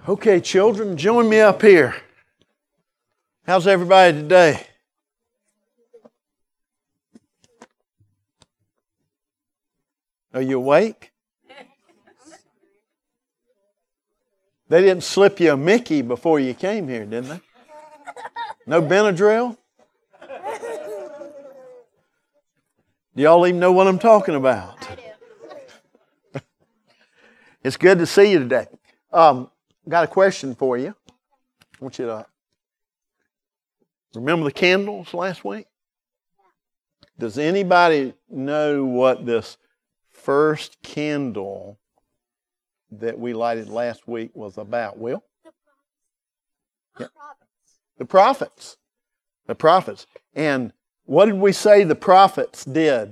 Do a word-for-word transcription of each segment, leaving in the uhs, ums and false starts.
Okay, children, join me up here. How's everybody today? Are you awake? They didn't slip you a Mickey before you came here, didn't they? No Benadryl? Do y'all even know what I'm talking about? I do. It's good to see you today. Um, got a question for you. I want you to remember the candles last week? Does anybody know what this first candle that we lighted last week was about? Will? The Yeah. prophets. The prophets. The prophets. And what did we say the prophets did?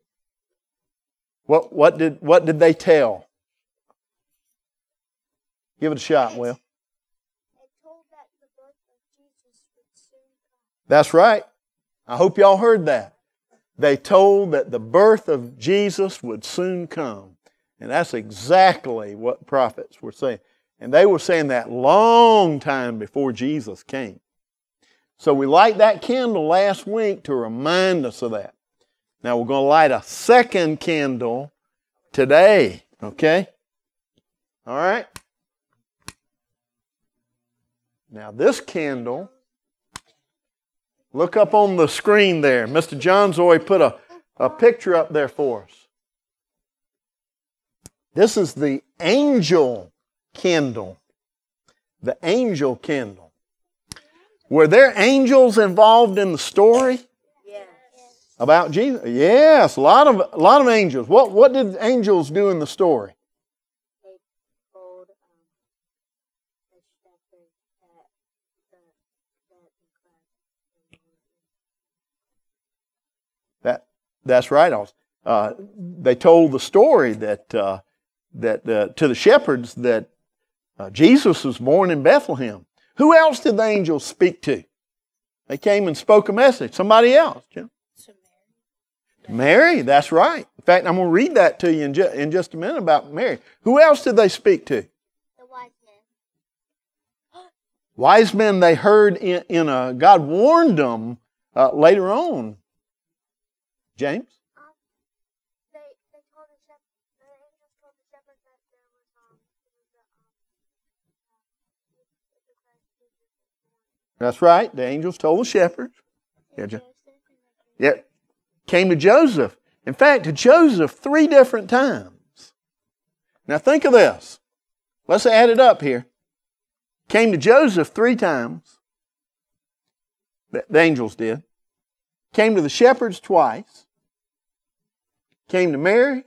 What what did what did they tell? Give it a shot, Will. They told that the birth of Jesus would soon come. That's right. I hope y'all heard that. They told that the birth of Jesus would soon come. And that's exactly what prophets were saying. And they were saying that long time before Jesus came. So we light that candle last week to remind us of that. Now we're going to light a second candle today. Okay? All right? Now this candle, look up on the screen there. Mister John Zoe put a, a picture up there for us. This is the angel candle. The angel candle. Were there angels involved in the story? Yes. About Jesus? Yes, a lot of a lot of angels. What what did angels do in the story? They told um, the shepherd that the that the That that's right. Uh, they told the story that uh, that uh, to the shepherds that uh, Jesus was born in Bethlehem. Who else did the angels speak to? They came and spoke a message. Somebody else. Jim? To Mary. Mary, that's right. In fact, I'm going to read that to you in, ju- in just a minute about Mary. Who else did they speak to? The wise men. Wise men they heard in, in a, God warned them uh, later on. James? Um, they they told the shepherd. The angels told the shepherd that there was um there was a um uh, the Christ Jesus was born. That's right. The angels told the shepherds. Yeah, Jo- Joseph and yeah. Came to Joseph. In fact, to Joseph three different times. Now think of this. Let's add it up here. Came to Joseph three times. The, the angels did. Came to the shepherds twice. Came to Mary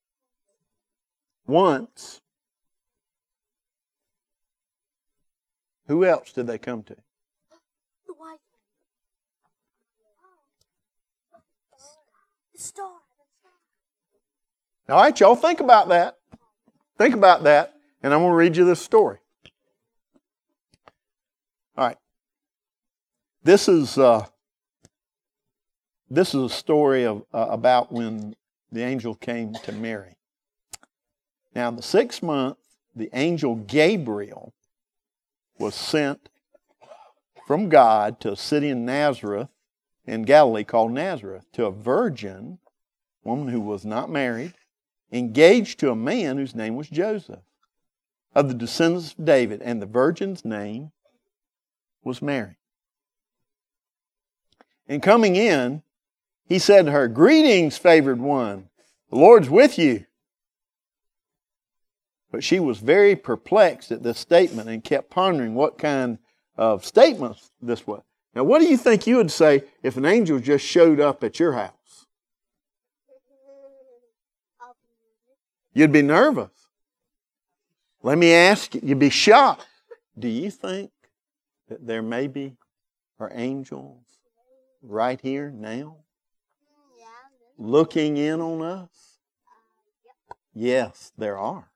once. Who else did they come to? the wise men. The star. All right, y'all, think about that. Think about that, and I'm going to read you this story. All right. This is uh, this is a story of uh, about when the angel came to Mary. Now, in the sixth month, the angel Gabriel was sent from God to a city in Nazareth, in Galilee called Nazareth, to a virgin, woman who was not married, engaged to a man whose name was Joseph, of the descendants of David, and the virgin's name was Mary. And coming in, he said to her, "Greetings, favored one, the Lord's with you." But she was very perplexed at this statement and kept pondering what kind of statements this was. Now, what do you think you would say if an angel just showed up at your house? You'd be nervous. Let me ask you, you'd be shocked. Do you think that there maybe are angels right here now Yeah. looking in on us? Yes, there are.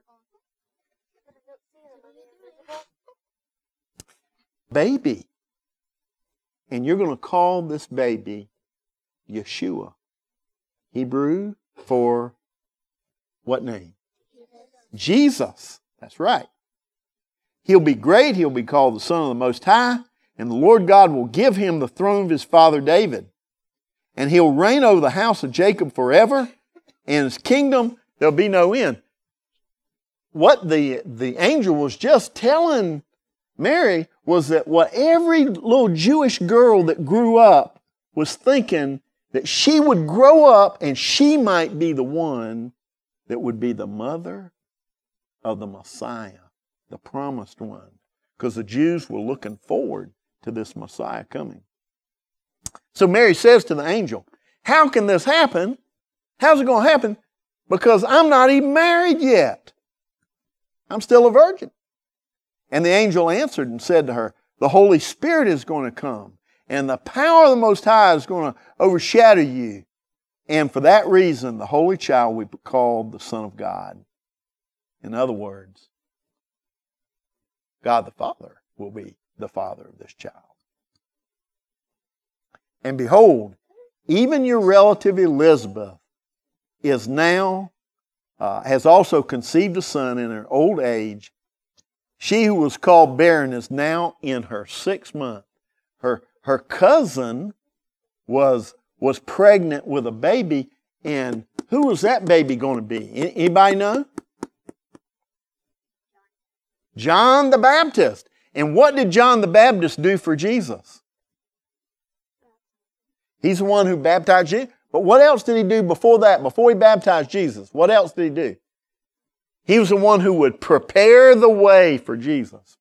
Baby. And you're going to call this baby Yeshua. Hebrew for what name? Jesus. That's right. He'll be great. He'll be called the Son of the Most High. And the Lord God will give him the throne of his father David. And he'll reign over the house of Jacob forever. And his kingdom, there'll be no end. What the, the angel was just telling Mary was that what every little Jewish girl that grew up was thinking, that she would grow up and she might be the one that would be the mother of the Messiah, the promised one. Because the Jews were looking forward to this Messiah coming. So Mary says to the angel, how can this happen? How's it going to happen? Because I'm not even married yet. I'm still a virgin. And the angel answered and said to her, the Holy Spirit is going to come, and the power of the Most High is going to overshadow you. And for that reason, the Holy Child will be called the Son of God. In other words, God the Father will be the father of this child. And behold, even your relative Elizabeth is now, uh, has also conceived a son in her old age. She who was called barren is now in her sixth month. Her, her cousin was, was pregnant with a baby, and who was that baby going to be? Anybody know? John the Baptist. And what did John the Baptist do for Jesus? He's the one who baptized Jesus. But what else did he do before that? Before he baptized Jesus, what else did he do? He was the one who would prepare the way for Jesus.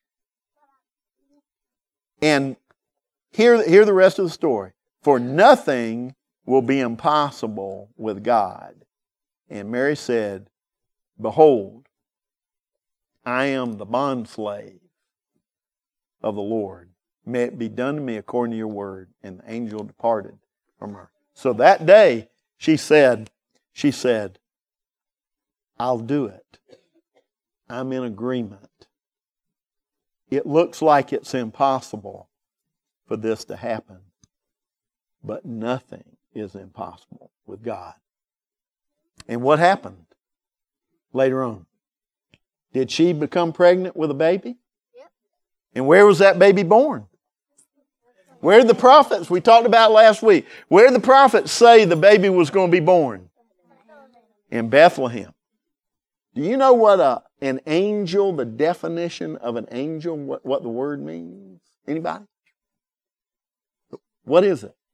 And hear, hear the rest of the story. For nothing will be impossible with God. And Mary said, behold, I am the bondslave of the Lord. May it be done to me according to your word. And the angel departed from her. So that day, she said, she said, I'll do it. I'm in agreement. It looks like it's impossible for this to happen, but nothing is impossible with God. And what happened later on? Did she become pregnant with a baby? Yep. And where was that baby born? Where did the prophets, we talked about last week, where did the prophets say the baby was going to be born? In Bethlehem. Do you know what a, an angel, the definition of an angel, what, what the word means? Anybody? What is it?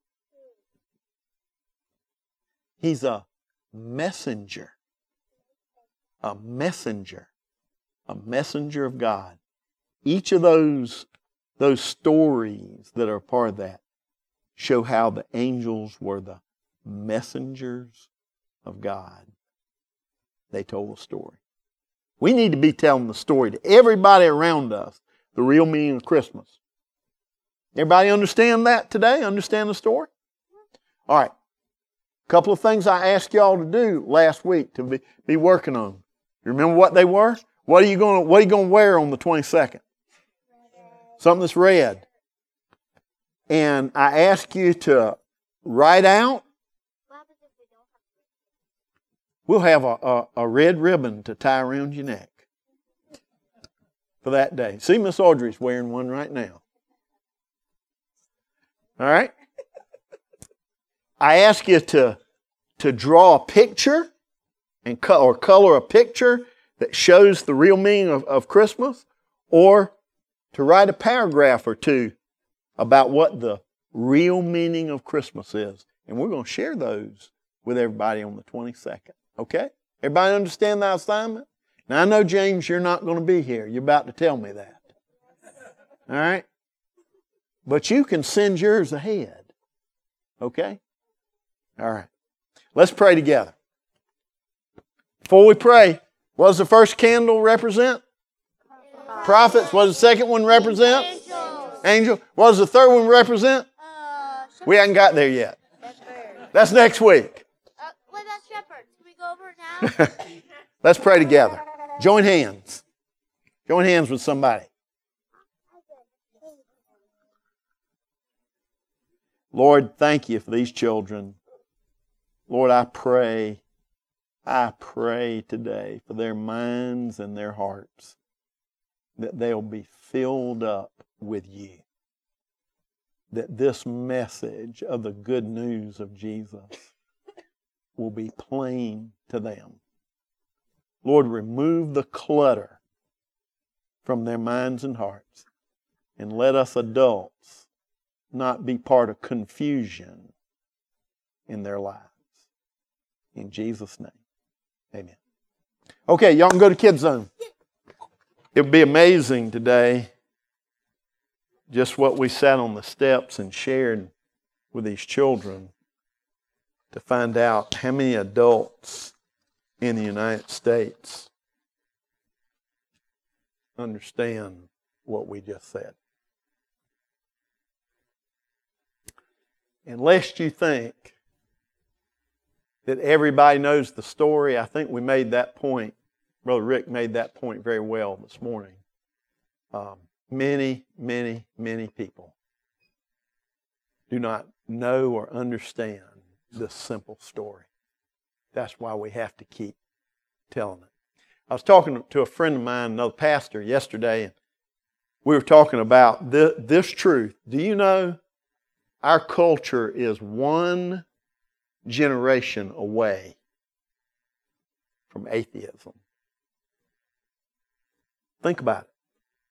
He's a messenger. A messenger. A messenger of God. Each of those, those stories that are a part of that show how the angels were the messengers of God. They told a story. We need to be telling the story to everybody around us, the real meaning of Christmas. Everybody understand that today? Understand the story? All right. A couple of things I asked y'all to do last week to be, be working on. You remember what they were? What are you going to, what are you going to wear on the twenty-second? Something that's red. And I asked you to write out. We'll have a, a, a red ribbon to tie around your neck for that day. See, Miss Audrey's wearing one right now. All right? I ask you to, to draw a picture and co- or color a picture that shows the real meaning of, of Christmas, or to write a paragraph or two about what the real meaning of Christmas is. And we're going to share those with everybody on the twenty-second. Okay? Everybody understand that assignment? Now, I know, James, you're not going to be here. You're about to tell me that. All right? But you can send yours ahead. Okay? All right. Let's pray together. Before we pray, what does the first candle represent? Prophets. What does the second one represent? Angels. Angel. What does the third one represent? Uh, We haven't got there yet. shepherd. That's next week. Uh, what about shepherds? Can we go over it now? Let's pray together. Join hands. Join hands with somebody. Lord, thank you for these children. Lord, I pray, I pray today for their minds and their hearts. that they'll be filled up with you. That this message of the good news of Jesus will be plain to them. Lord, remove the clutter from their minds and hearts, and let us adults not be part of confusion in their lives. In Jesus' name, amen. Okay, y'all can go to Kids Zone. It would be amazing today just what we sat on the steps and shared with these children to find out how many adults in the United States understand what we just said. Unless you think that everybody knows the story, I think we made that point. Brother Rick made that point very well this morning. Um, many, many, many people do not know or understand this simple story. That's why we have to keep telling it. I was talking to a friend of mine, another pastor, yesterday, and we were talking about this, this truth. Do you know our culture is one generation away from atheism? Think about it.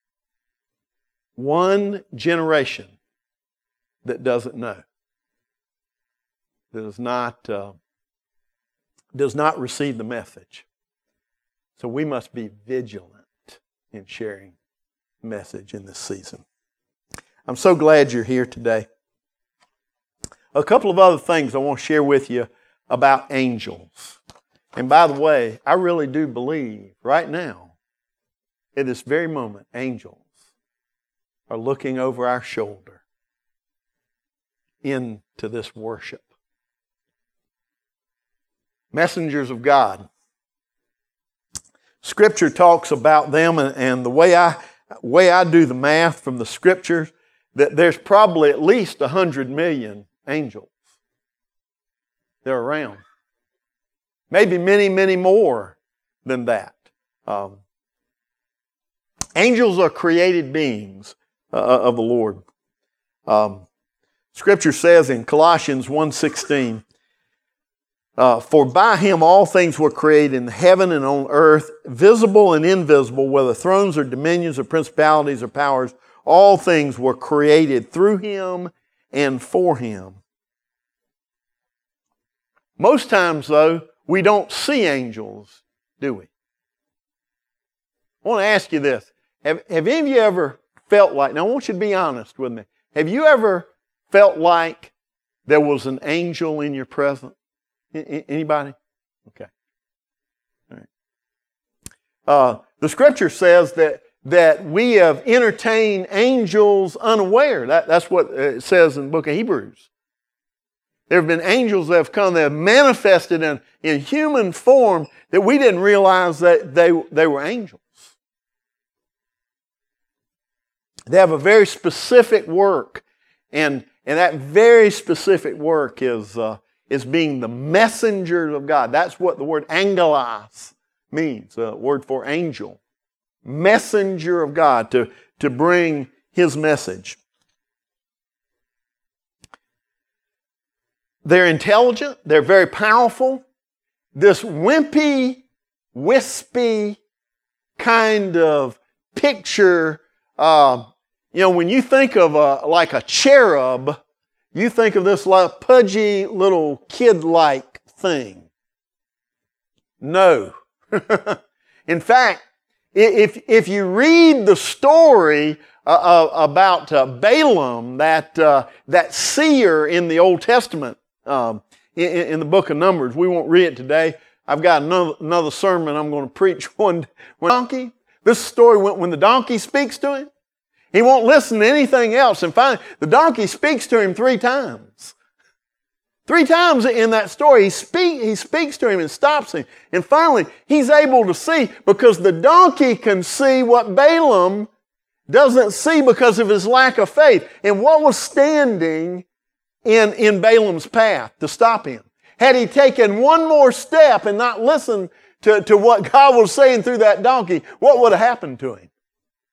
One generation that doesn't know, that does not, uh, does not receive the message. So we must be vigilant in sharing the message in this season. I'm so glad you're here today. A couple of other things I want to share with you about angels. And by the way, I really do believe right now, at this very moment, angels are looking over our shoulder into this worship. Messengers of God. Scripture talks about them, and, and the way I, way I do the math from the Scriptures, that there's probably at least one hundred million angels that are around. Maybe many, many more than that. Um, angels are created beings uh, of the Lord. Um, Scripture says in Colossians one sixteen, Uh, for by Him all things were created in heaven and on earth, visible and invisible, whether thrones or dominions or principalities or powers, all things were created through Him and for Him. Most times, though, we don't see angels, do we? I want to ask you this. Have, have any of you ever felt like, now I want you to be honest with me, have you ever felt like there was an angel in your presence? Anybody? Okay. All right. Uh, the Scripture says that that we have entertained angels unaware. That, that's what it says in the book of Hebrews. There have been angels that have come that have manifested in, in human form that we didn't realize that they, they were angels. They have a very specific work, and, and that very specific work is... Uh, is being the messengers of God. That's what the word angelos means, a word for angel. Messenger of God, to, to bring His message. They're intelligent. They're very powerful. This wimpy, wispy kind of picture, uh, you know, when you think of a, like a cherub, you think of this like pudgy little kid-like thing. No. In fact, if, if you read the story uh, about uh, Balaam, that, uh, that seer in the Old Testament, um, in, in the book of Numbers, we won't read it today. I've got another, another sermon I'm going to preach one. One donkey. This story when, when the donkey speaks to him. He won't listen to anything else. And finally, the donkey speaks to him three times. Three times in that story, he, speak, he speaks to him and stops him. And finally, he's able to see because the donkey can see what Balaam doesn't see because of his lack of faith. And what was standing in, in Balaam's path to stop him? Had he taken one more step and not listened to, to what God was saying through that donkey, what would have happened to him?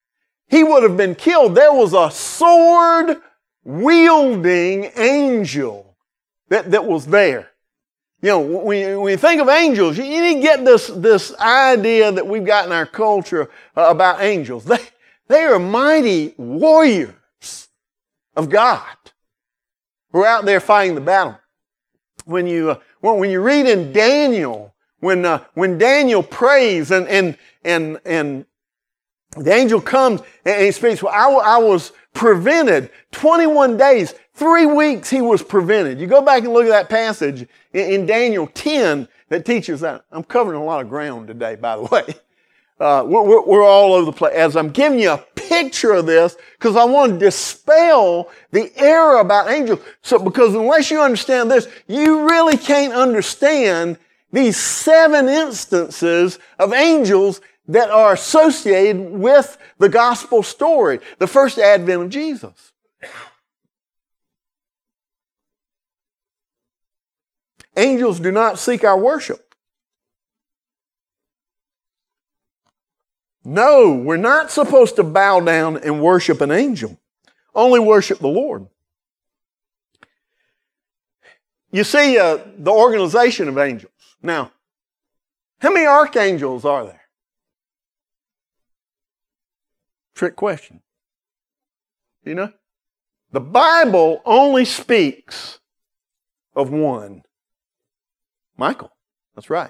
he would have been killed. There was a sword-wielding angel that, that was there. You know, when you, when you think of angels, you, you need to get this, this idea that we've got in our culture uh, about angels. They, they are mighty warriors of God who are out there fighting the battle. When you, uh, when, when you read in Daniel, when, uh, when Daniel prays and, and, and, and the angel comes and he speaks, well, I, I was prevented twenty-one days, three weeks he was prevented. You go back and look at that passage in, in Daniel ten that teaches that. I'm covering a lot of ground today, by the way. Uh, we're, we're all over the place. As I'm giving you a picture of this, because I want to dispel the error about angels. So, because unless you understand this, you really can't understand these seven instances of angels that are associated with the gospel story, the first advent of Jesus. Angels do not seek our worship. No, we're not supposed to bow down and worship an angel. Only worship the Lord. You see uh, the organization of angels. Now, how many archangels are there? Trick question. You know? The Bible only speaks of one. Michael. That's right.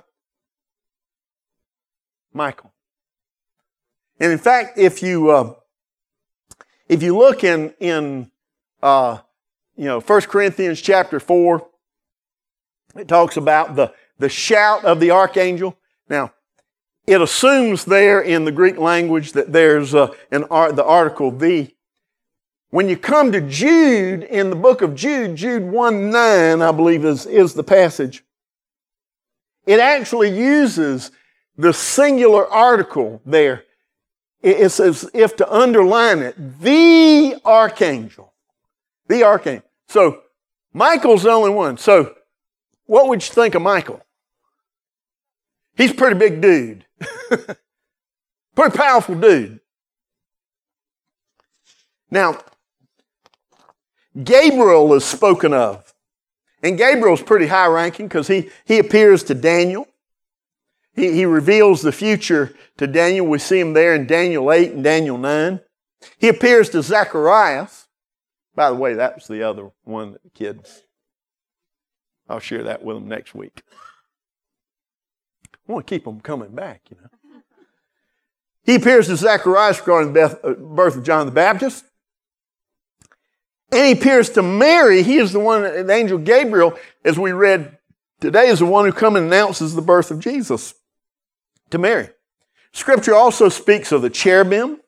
Michael. And in fact, if you uh, if you look in in uh, you know First Corinthians chapter four, it talks about the the shout of the archangel. Now, it assumes there in the Greek language that there's uh, an art, the article the. When you come to Jude, in the book of Jude, Jude one nine, I believe is, is the passage, it actually uses the singular article there. It's as if to underline it, the archangel. The archangel. So, Michael's the only one. So, what would you think of Michael? He's a pretty big dude. Pretty powerful dude. Now, Gabriel is spoken of. And Gabriel's pretty high ranking because he, he appears to Daniel. He, he reveals the future to Daniel. We see him there in Daniel eight and Daniel nine. He appears to Zacharias. By the way, that was the other one that the kids, I'll share that with them next week. I want to keep them coming back, you know. He appears to Zacharias regarding the birth of John the Baptist. And he appears to Mary. He is the one, the angel Gabriel, as we read today, is the one who comes and announces the birth of Jesus to Mary. Scripture also speaks of the cherubim,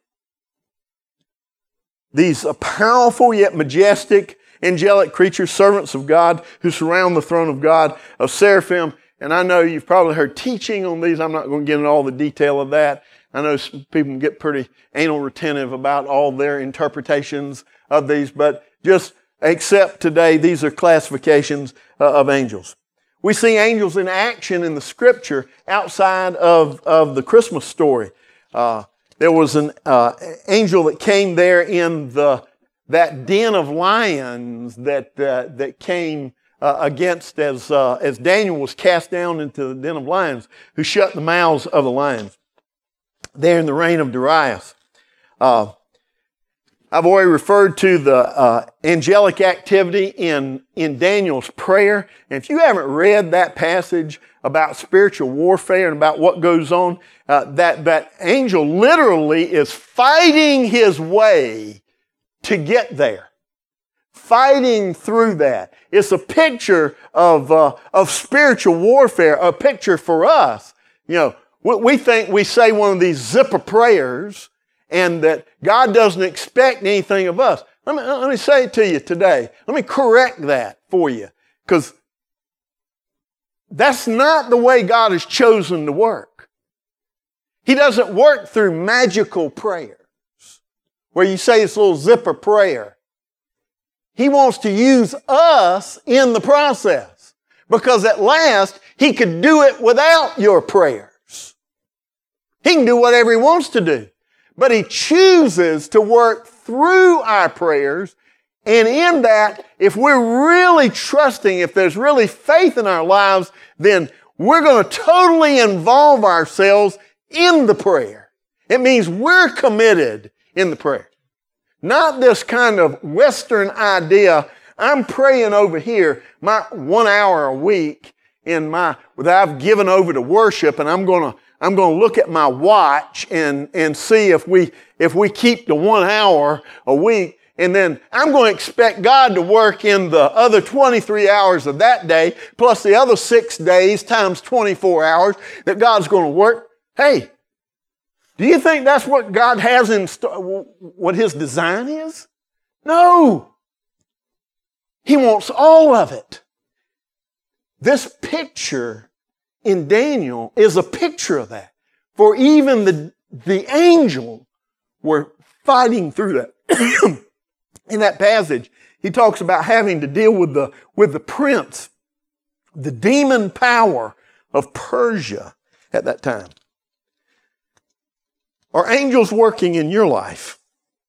these powerful yet majestic angelic creatures, servants of God, who surround the throne of God, of seraphim. And I know you've probably heard teaching on these. I'm not going to get into all the detail of that. I know some people get pretty anal retentive about all their interpretations of these, but just accept today these are classifications uh, of angels. We see angels in action in the Scripture outside of, of the Christmas story. Uh, there was an uh, angel that came there in the that den of lions that uh, that came uh, against as uh, as Daniel was cast down into the den of lions, who shut the mouths of the lions. There in the reign of Darius. Uh, I've already referred to the uh, angelic activity in, in Daniel's prayer. And if you haven't read that passage about spiritual warfare and about what goes on, uh, that, that angel literally is fighting his way to get there. Fighting through that. It's a picture of, uh, of spiritual warfare, a picture for us. You know, we, we think we say one of these zipper prayers and that God doesn't expect anything of us. Let me, let me say it to you today. Let me correct that for you. Because that's not the way God has chosen to work. He doesn't work through magical prayers where you say this little zipper prayer. He wants to use us in the process because at last He could do it without your prayers. He can do whatever He wants to do. But He chooses to work through our prayers. And in that, if we're really trusting, if there's really faith in our lives, then we're going to totally involve ourselves in the prayer. It means we're committed in the prayer. Not this kind of Western idea, I'm praying over here my one hour a week in my, that I've given over to worship, and I'm going to I'm going to look at my watch and, and see if we, if we keep the one hour a week. And then I'm going to expect God to work in the other twenty-three hours of that day, plus the other six days times twenty-four hours that God's going to work. Hey, do you think that's what God has in store, what His design is? No. He wants all of it. This picture in Daniel is a picture of that. For even the, the angels were fighting through that. In that passage, he talks about having to deal with the, with the prince, the demon power of Persia at that time. Are angels working in your life?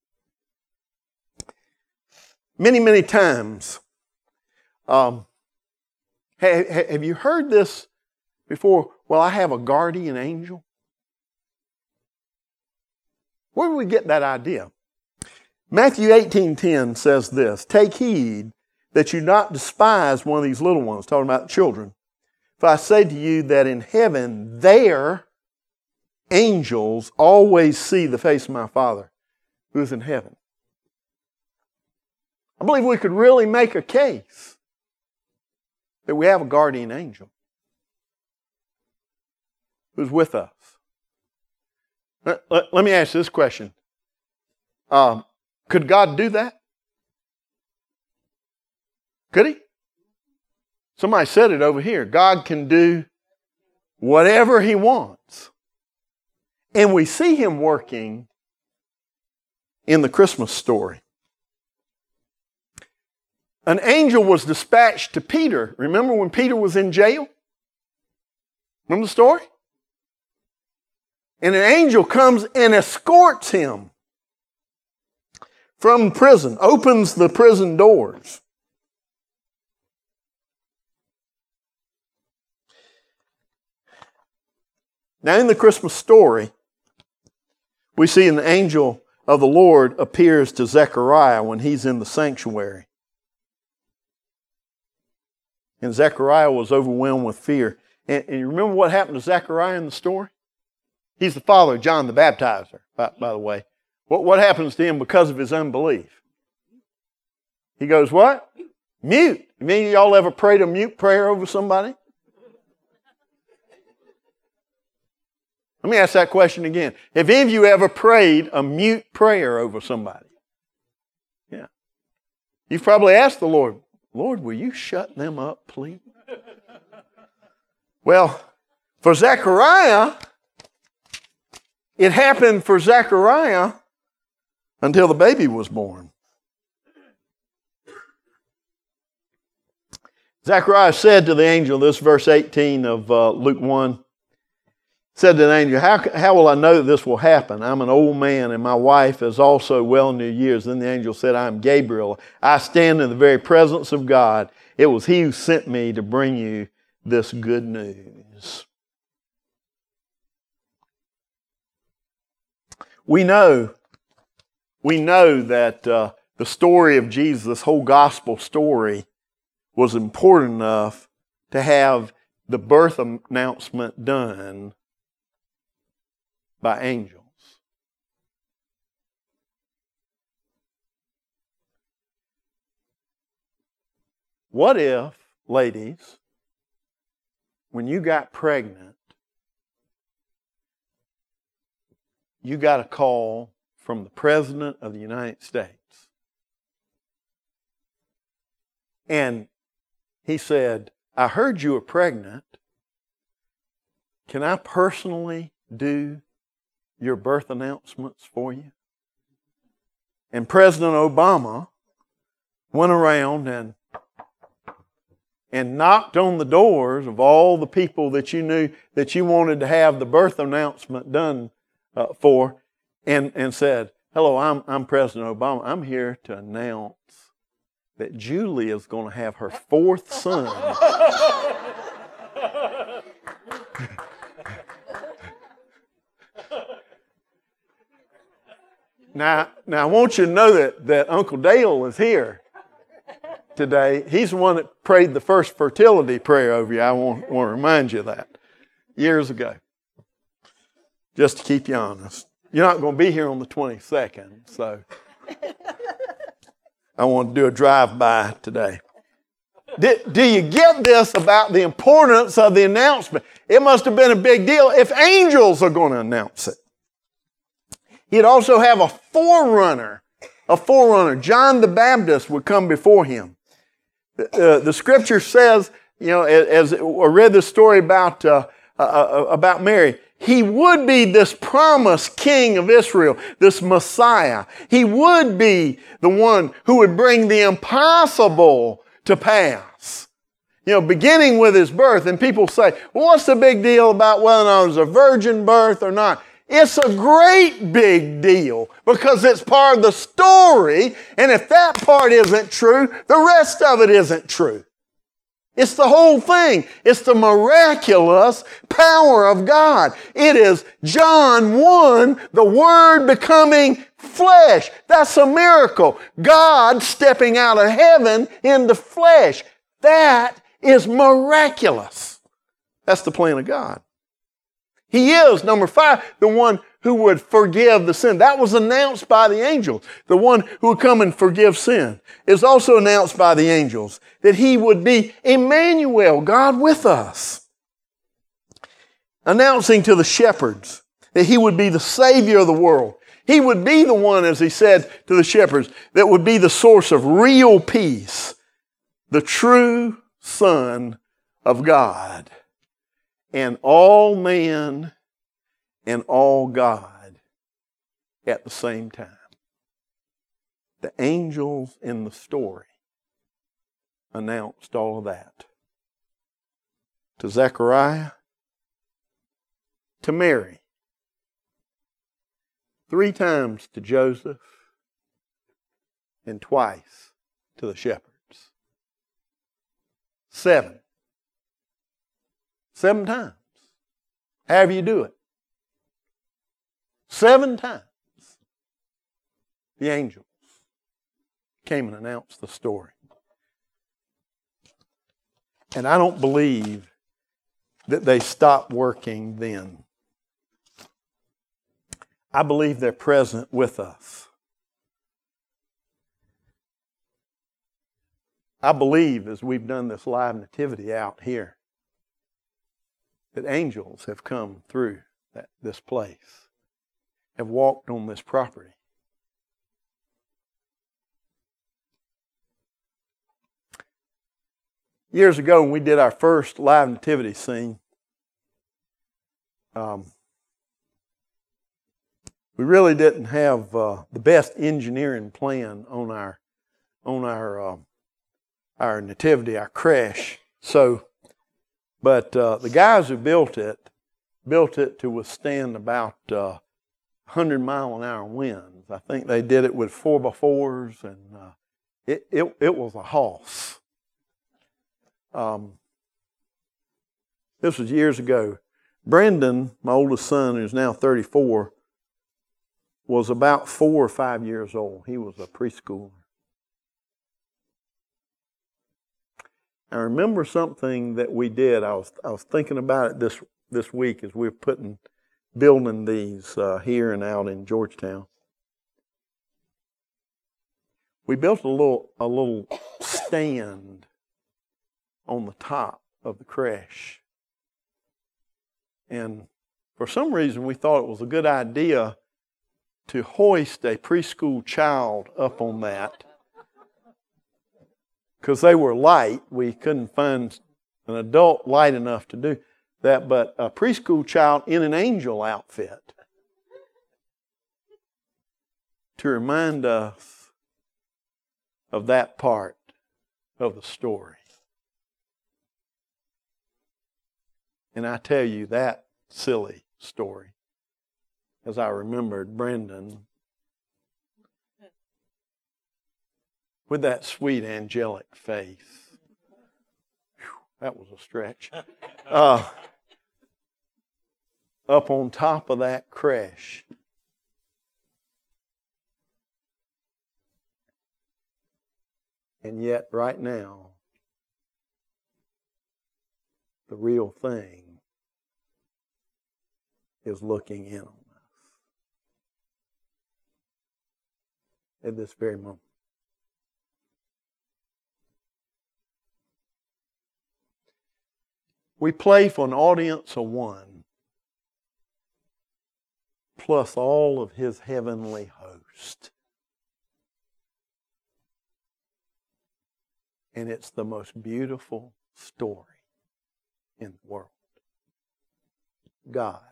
Many, many times. Um, have, have you heard this before? Well, I have a guardian angel. Where did we get that idea? Matthew eighteen ten says this, take heed that you not despise one of these little ones, talking about children. For I say to you that in heaven, their angels always see the face of my Father who is in heaven. I believe we could really make a case that we have a guardian angel who's with us. Let, let, let me ask this question. Um, Could God do that? Could He? Somebody said it over here. God can do whatever He wants. And we see Him working in the Christmas story. An angel was dispatched to Peter. Remember when Peter was in jail? Remember the story? And an angel comes and escorts him from prison, opens the prison doors. Now in the Christmas story, we see an angel of the Lord appears to Zechariah when he's in the sanctuary. And Zechariah was overwhelmed with fear. And, and you remember what happened to Zechariah in the story? He's the father of John the Baptizer, by, by the way. What, what happens to him because of his unbelief? He goes, what? Mute. Any of y'all ever prayed a mute prayer over somebody? Let me ask that question again. Have any of you ever prayed a mute prayer over somebody? Yeah. You've probably asked the Lord, Lord, will you shut them up, please? Well, for Zechariah, it happened for Zechariah until the baby was born. Zechariah said to the angel, this verse eighteen of uh, Luke one, said to the angel, how, how will I know that this will happen? I'm an old man and my wife is also well in her years. Then the angel said, I am Gabriel. I stand in the very presence of God. It was He who sent me to bring you this good news. We know, we know that uh, the story of Jesus, this whole gospel story, was important enough to have the birth announcement done by angels. What if, ladies, when you got pregnant, you got a call from the President of the United States. And he said, I heard you were pregnant. Can I personally do your birth announcements for you? And President Obama went around and and knocked on the doors of all the people that you knew that you wanted to have the birth announcement done Uh, for, and, and said, hello, I'm, I'm President Obama. I'm here to announce that Julie is going to have her fourth son. now, now, I want you to know that, that Uncle Dale is here today. He's the one that prayed the first fertility prayer over you. I want, want to remind you of that. Years ago. Just to keep you honest. You're not going to be here on the twenty-second, so I want to do a drive-by today. Do, do you get this about the importance of the announcement? It must have been a big deal if angels are going to announce it. He'd also have a forerunner. A forerunner. John the Baptist would come before him. Uh, the scripture says, you know, as, as I read the story about, uh, uh, about Mary, he would be this promised king of Israel, this Messiah. He would be the one who would bring the impossible to pass. You know, beginning with his birth. And people say, well, what's the big deal about whether or not it was a virgin birth or not? It's a great big deal because it's part of the story. And if that part isn't true, the rest of it isn't true. It's the whole thing. It's the miraculous power of God. It is John one, the Word becoming flesh. That's a miracle. God stepping out of heaven into flesh. That is miraculous. That's the plan of God. He is, number five, the one who would forgive the sin. That was announced by the angels. The one who would come and forgive sin is also announced by the angels that he would be Emmanuel, God with us. Announcing to the shepherds that he would be the Savior of the world. He would be the one, as he said to the shepherds, that would be the source of real peace. The true Son of God. And all man and all God at the same time. The angels in the story announced all of that. To Zechariah, to Mary, three times to Joseph, and twice to the shepherds. Seven. Seven times. However you do it. Seven times. The angels came and announced the story. And I don't believe that they stopped working then. I believe they're present with us. I believe, as we've done this live nativity out here, that angels have come through that, this place, have walked on this property. Years ago, when we did our first live nativity scene, um, we really didn't have uh, the best engineering plan on our on our uh, our nativity, our creche. So, but uh, the guys who built it built it to withstand about uh, one hundred mile an hour winds. I think they did it with four by fours, and uh, it it it was a hoss. Um, this was years ago. Brendan, my oldest son, who's now thirty-four, was about four or five years old. He was a preschooler. I remember something that we did. I was I was thinking about it this this week as we were putting building these uh, here and out in Georgetown. We built a little a little stand on the top of the creche. And for some reason, we thought it was a good idea to hoist a preschool child up on that. Because they were light, we couldn't find an adult light enough to do that, but a preschool child in an angel outfit to remind us of that part of the story. And I tell you, that silly story as I remembered Brendan with that sweet angelic face. Whew, that was a stretch. Uh, up on top of that creche. And yet, right now, the real thing is looking in on us at this very moment. We play for an audience of one, plus all of His heavenly host. And it's the most beautiful story in the world. God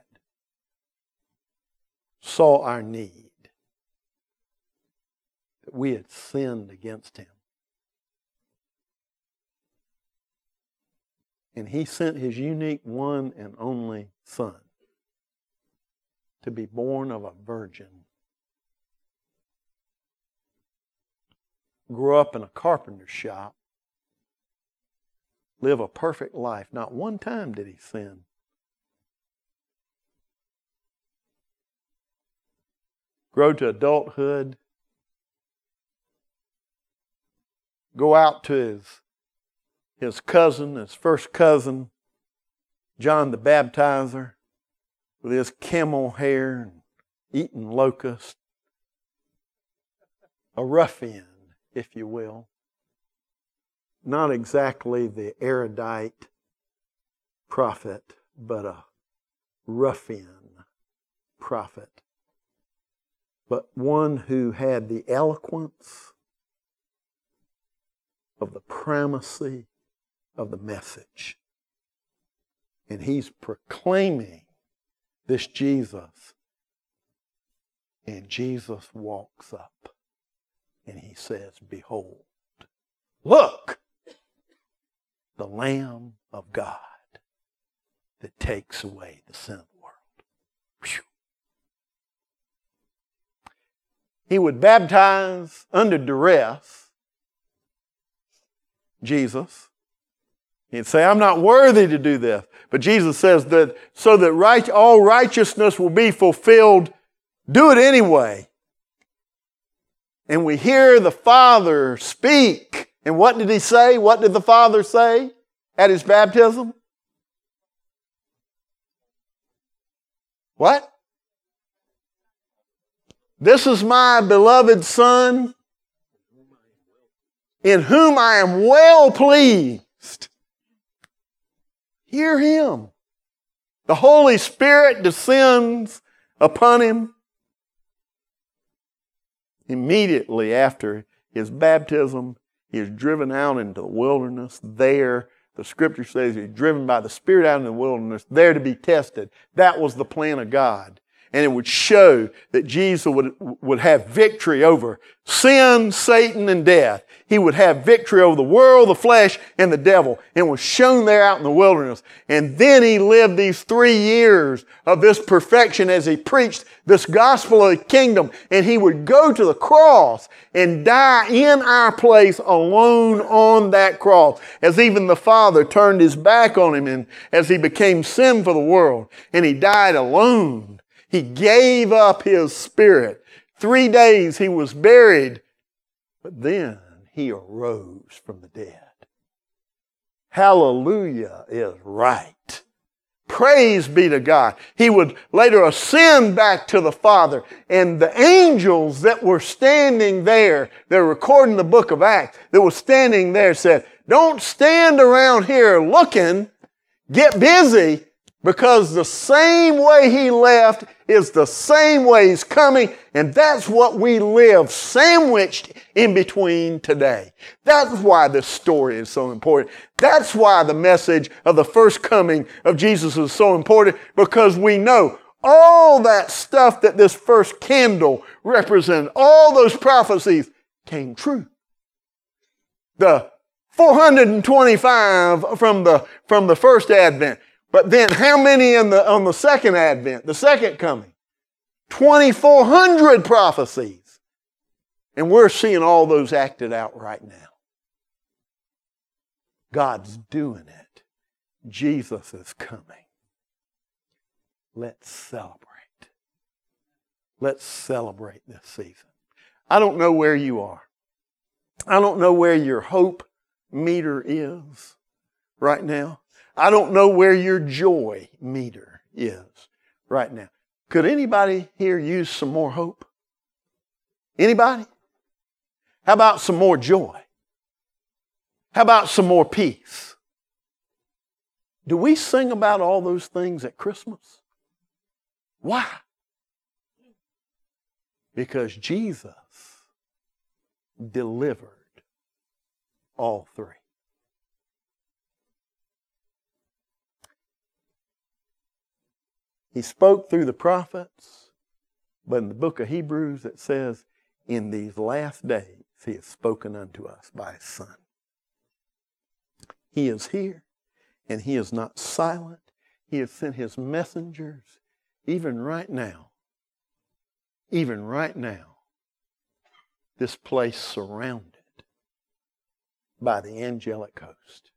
saw our need, that we had sinned against Him. And He sent His unique one and only Son to be born of a virgin, grew up in a carpenter's shop, live a perfect life. Not one time did He sin. Grow to adulthood. Go out to his, his cousin, his first cousin, John the Baptizer, with his camel hair and eating locusts. A ruffian, if you will. Not exactly the erudite prophet, but a ruffian prophet. But one who had the eloquence of the primacy of the message. And he's proclaiming this Jesus. And Jesus walks up and he says, "Behold, look, the Lamb of God that takes away the sin of the world." Whew. He would baptize under duress, Jesus. He'd say, "I'm not worthy to do this." But Jesus says that so that right, all righteousness will be fulfilled, do it anyway. And we hear the Father speak. And what did He say? What did the Father say at His baptism? What? "This is my beloved Son, in whom I am well pleased." Hear Him. The Holy Spirit descends upon Him. Immediately after His baptism, He is driven out into the wilderness. There, the Scripture says He's driven by the Spirit out in the wilderness, there to be tested. That was the plan of God. And it would show that Jesus would, would have victory over sin, Satan, and death. He would have victory over the world, the flesh, and the devil. And was shown there out in the wilderness. And then He lived these three years of this perfection as He preached this gospel of the kingdom. And He would go to the cross and die in our place alone on that cross. As even the Father turned His back on Him and as He became sin for the world. And He died alone. He gave up His Spirit. Three days He was buried, but then He arose from the dead. Hallelujah is right. Praise be to God. He would later ascend back to the Father, and the angels that were standing there, they're recording the book of Acts, that were standing there said, "Don't stand around here looking, get busy, because the same way He left is the same way He's coming, and that's what we live sandwiched in between today." That's why this story is so important. That's why the message of the first coming of Jesus is so important, because we know all that stuff that this first candle represented, all those prophecies came true. The four hundred twenty-five from the, from the first advent. But then how many in the, on the second advent, the second coming? twenty-four hundred prophecies. And we're seeing all those acted out right now. God's doing it. Jesus is coming. Let's celebrate. Let's celebrate this season. I don't know where you are. I don't know where your hope meter is right now. I don't know where your joy meter is right now. Could anybody here use some more hope? Anybody? How about some more joy? How about some more peace? Do we sing about all those things at Christmas? Why? Because Jesus delivered all three. He spoke through the prophets, but in the book of Hebrews it says, in these last days he has spoken unto us by his Son. He is here, and he is not silent. He has sent his messengers, even right now. Even right now, this place surrounded by the angelic host.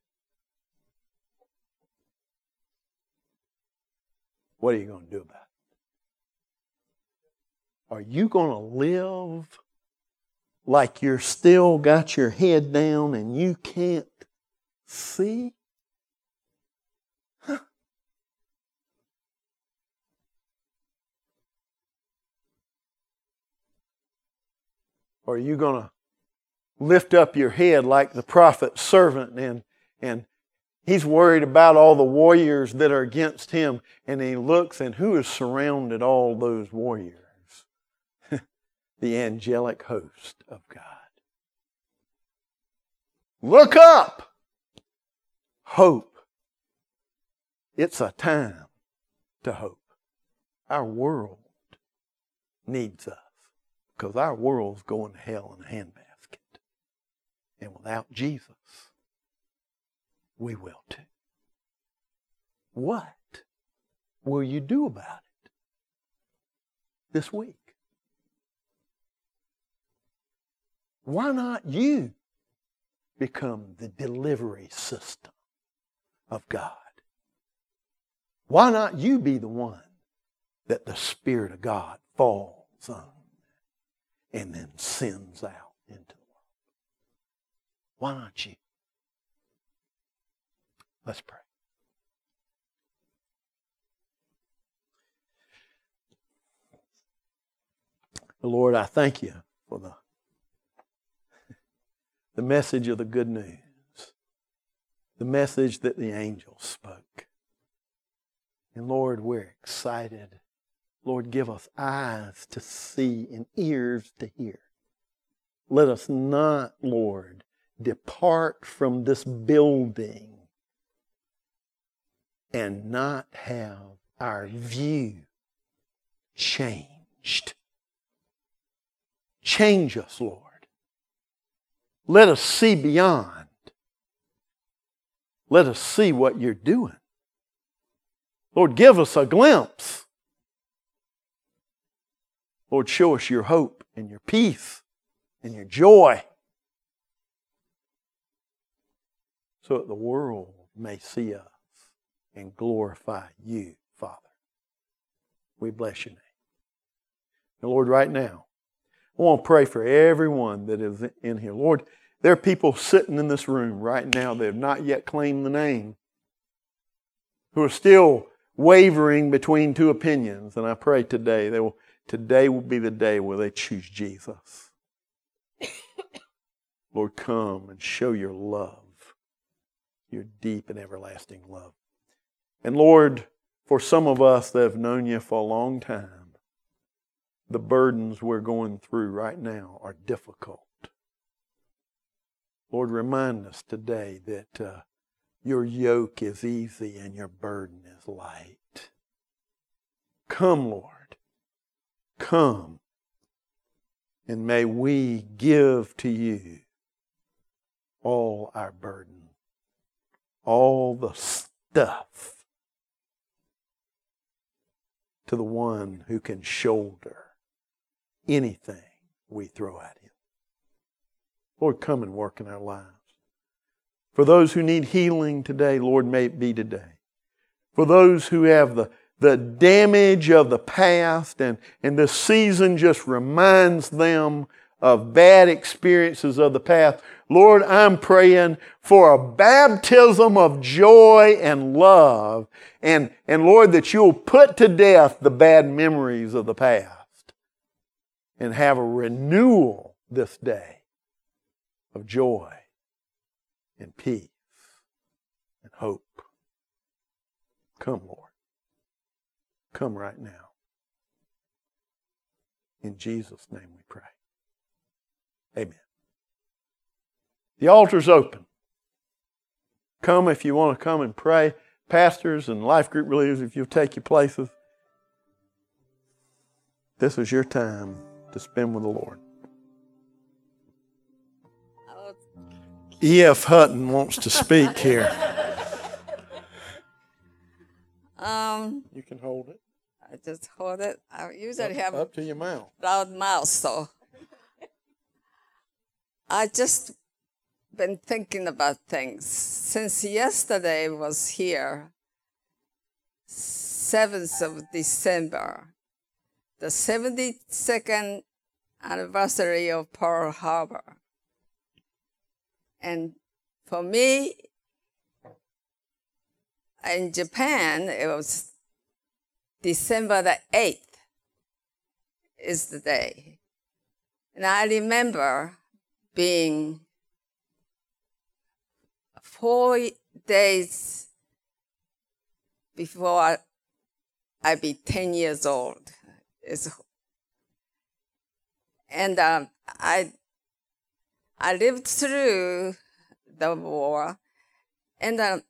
What are you going to do about it? Are you going to live like you're still got your head down and you can't see? Huh. Or are you going to lift up your head like the prophet's servant and, and he's worried about all the warriors that are against him, and he looks, and who has surrounded all those warriors? The angelic host of God. Look up! Hope. It's a time to hope. Our world needs us because our world's going to hell in a handbasket. And without Jesus, we will too. What will you do about it this week? Why not you become the delivery system of God? Why not you be the one that the Spirit of God falls on and then sends out into the world? Why not you? Let's pray. Lord, I thank you for the, the message of the good news, the message that the angels spoke. And Lord, we're excited. Lord, give us eyes to see and ears to hear. Let us not, Lord, depart from this building and not have our view changed. Change us, Lord. Let us see beyond. Let us see what you're doing. Lord, give us a glimpse. Lord, show us your hope and your peace and your joy so that the world may see us and glorify you, Father. We bless your name. And Lord, right now, I want to pray for everyone that is in here. Lord, there are people sitting in this room right now that have not yet claimed the name, who are still wavering between two opinions. And I pray today, they will, today will be the day where they choose Jesus. Lord, come and show your love, your deep and everlasting love. And Lord, for some of us that have known you for a long time, the burdens we're going through right now are difficult. Lord, remind us today that uh, your yoke is easy and your burden is light. Come, Lord. Come. And may we give to you all our burden, all the stuff to the one who can shoulder anything we throw at him. Lord, come and work in our lives. For those who need healing today, Lord, may it be today. For those who have the, the damage of the past and, and this season just reminds them of bad experiences of the past, Lord, I'm praying for a baptism of joy and love. And, and Lord, that you'll put to death the bad memories of the past and have a renewal this day of joy and peace and hope. Come, Lord. Come right now. In Jesus' name we pray. Amen. The altar's open. Come if you want to come and pray. Pastors and life group leaders, if you'll take your places. This is your time to spend with the Lord. E F. Hutton wants to speak here. Um, You can hold it. I just hold it. I usually Up, have up to your mouth. loud mouth, so I just been thinking about things since yesterday was here, seventh of December, the seventy-second anniversary of Pearl Harbor. And for me, in Japan, it was December the eighth is the day. And I remember being four days before I, I be ten years old. It's, and um, I I lived through the war, and uh,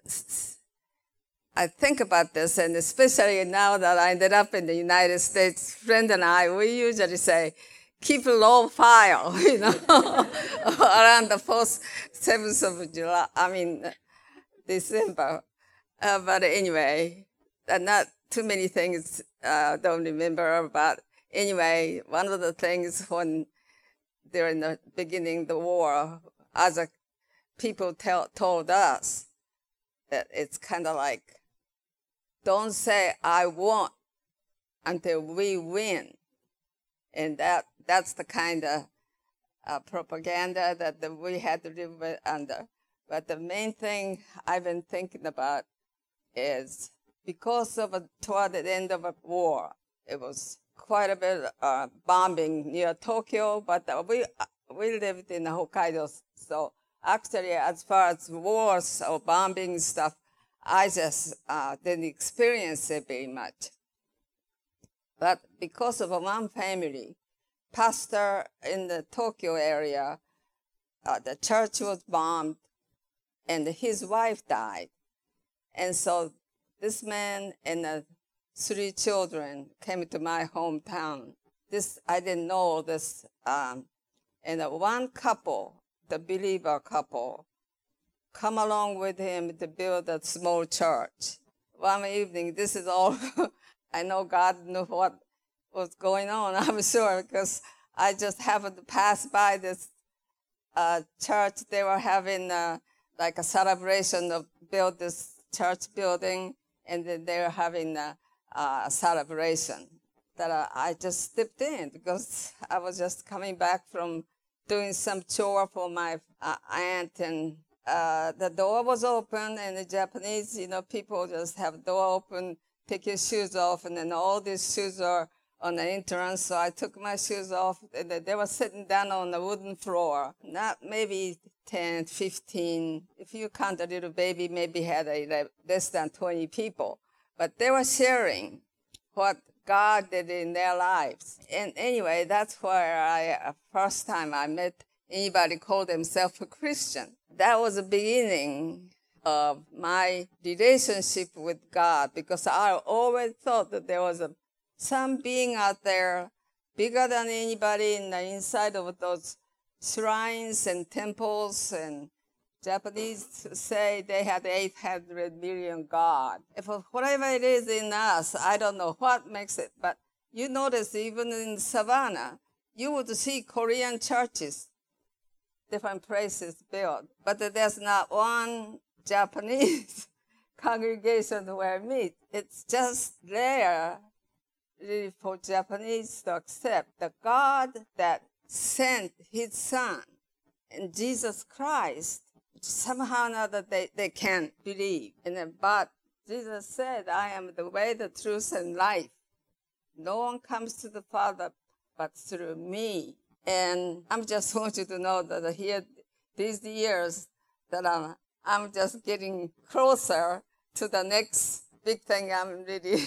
I think about this, and especially now that I ended up in the United States, friend and I, we usually say, keep a low file, you know, around the fourth, seventh of July, I mean, December. Uh, but anyway, uh, not too many things I uh, don't remember, but anyway, one of the things when during the beginning of the war, other people tell, told us that it's kind of like, don't say I won't until we win. And that that's the kind of uh, propaganda that the, we had to live with under. But the main thing I've been thinking about is because of a, toward the end of a war, it was quite a bit of uh, bombing near Tokyo, but uh, we uh, we lived in Hokkaido, so actually as far as wars or bombing stuff, I just uh, didn't experience it very much. But because of one family, pastor in the Tokyo area, uh, the church was bombed, and his wife died. And so this man and the three children came to my hometown. This, I didn't know this. Um, and uh, one couple, the believer couple, come along with him to build a small church. One evening, this is all, I know God knew what was going on, I'm sure, because I just happened to pass by this uh, church. They were having uh, like a celebration of build this church building, and then they were having a, a celebration that uh, I just stepped in because I was just coming back from doing some chore for my uh, aunt, and uh, the door was open, and the Japanese, you know, people just have door open, take your shoes off, and then all these shoes are on the entrance. So I took my shoes off, and they were sitting down on the wooden floor, not maybe ten, fifteen, if you count a little baby, maybe had a, less than twenty people. But they were sharing what God did in their lives. And anyway, that's where I, first time I met anybody called themselves a Christian. That was the beginning of my relationship with God, because I always thought that there was a some being out there bigger than anybody in the inside of those shrines and temples and Japanese say they had eight hundred million God. If whatever it is in us, I don't know what makes it, but you notice even in Savannah, you would see Korean churches, different places built, but there's not one Japanese congregation where I meet. It's just rare really for Japanese to accept the God that sent his son and Jesus Christ. Somehow or another they, they can't believe. And then, but Jesus said, I am the way, the truth, and life. No one comes to the Father but through me. And I just want you to know that here, these years, that I'm, I'm just getting closer to the next big thing I'm really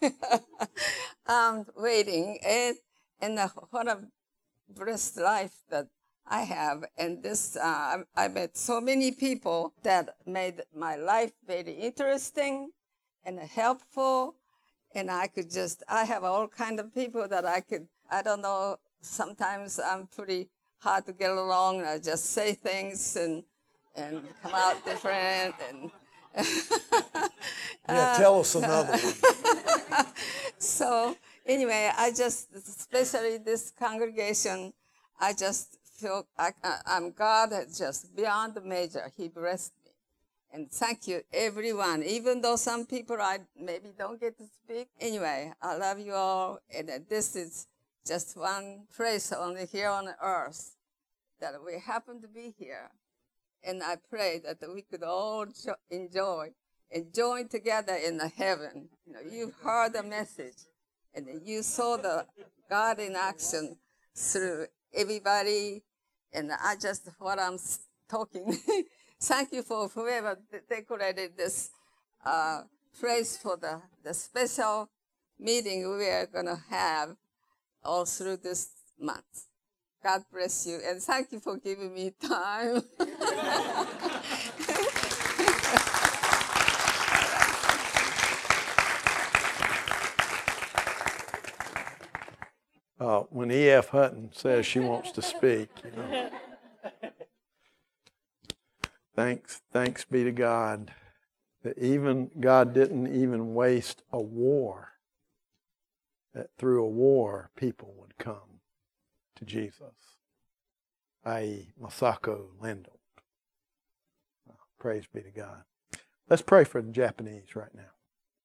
I'm waiting. And, and the, what a blessed life that I have, and this, uh, I met so many people that made my life very interesting and helpful, and I could just, I have all kind of people that I could, I don't know, sometimes I'm pretty hard to get along, and I just say things and and come out different, and yeah, tell us another one. So anyway, I just, especially this congregation, I just feel I, I'm God is just beyond measure. He blessed me. And thank you, everyone. Even though some people I maybe don't get to speak. Anyway, I love you all. And this is just one place only here on earth that we happen to be here. And I pray that we could all enjoy and join together in the heaven. You know, you heard the message, and you saw the God in action through everybody, and I just, what I'm talking, thank you for whoever decorated this uh, place for the, the special meeting we are going to have all through this month. God bless you, and thank you for giving me time. Uh, when E F. Hutton says she wants to speak, you know. Thanks, thanks be to God that even God didn't even waste a war. That through a war, people would come to Jesus, that is. Masako Lando. Praise be to God. Let's pray for the Japanese right now.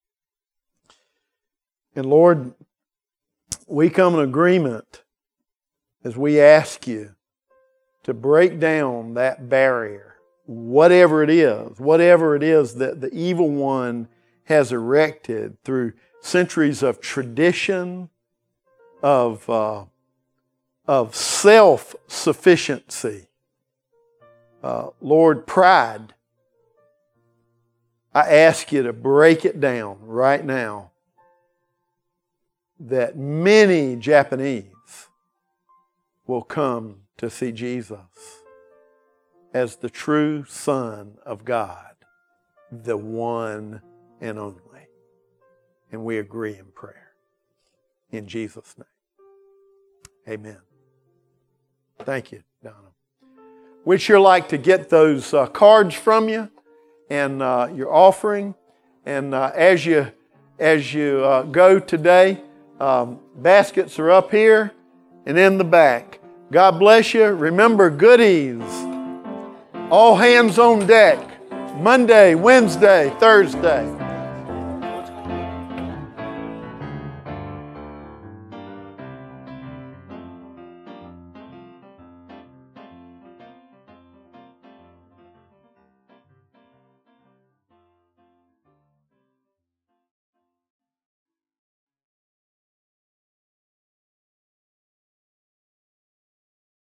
And Lord, we come in agreement as we ask you to break down that barrier, whatever it is, whatever it is that the evil one has erected through centuries of tradition, of, uh, of self-sufficiency. Uh, Lord, pride. I ask you to break it down right now, that many Japanese will come to see Jesus as the true Son of God, the one and only. And we agree in prayer. In Jesus' name. Amen. Thank you, Donna. We'd sure like to get those uh, cards from you and uh, your offering. And uh, as you, as you uh, go today, Um, baskets are up here and in the back. God bless you. Remember, goodies. All hands on deck. Monday, Wednesday, Thursday.